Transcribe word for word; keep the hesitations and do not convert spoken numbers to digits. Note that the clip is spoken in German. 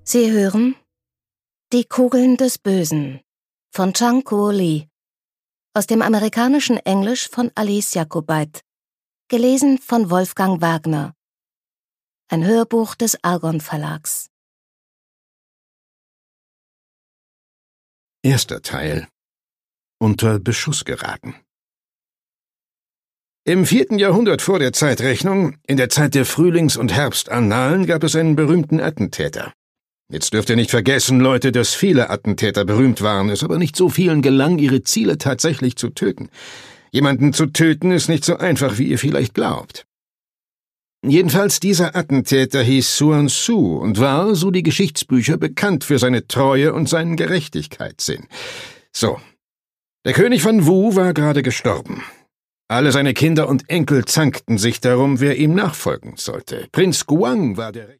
Sie hören Die Kugeln des Bösen von Chang Kuo Lee, aus dem amerikanischen Englisch von Alice Jacobait, gelesen von Wolfgang Wagner. Ein Hörbuch des Argon Verlags. Erster Teil. Unter Beschuss geraten. Im vierten Jahrhundert vor der Zeitrechnung, in der Zeit der Frühlings- und Herbstannalen, gab es einen berühmten Attentäter. Jetzt dürft ihr nicht vergessen, Leute, dass viele Attentäter berühmt waren, es aber nicht so vielen gelang, ihre Ziele tatsächlich zu töten. Jemanden zu töten ist nicht so einfach, wie ihr vielleicht glaubt. Jedenfalls dieser Attentäter hieß Xuan Zu und war, so die Geschichtsbücher, bekannt für seine Treue und seinen Gerechtigkeitssinn. So, der König von Wu war gerade gestorben. Alle seine Kinder und Enkel zankten sich darum, wer ihm nachfolgen sollte. Prinz Guang war der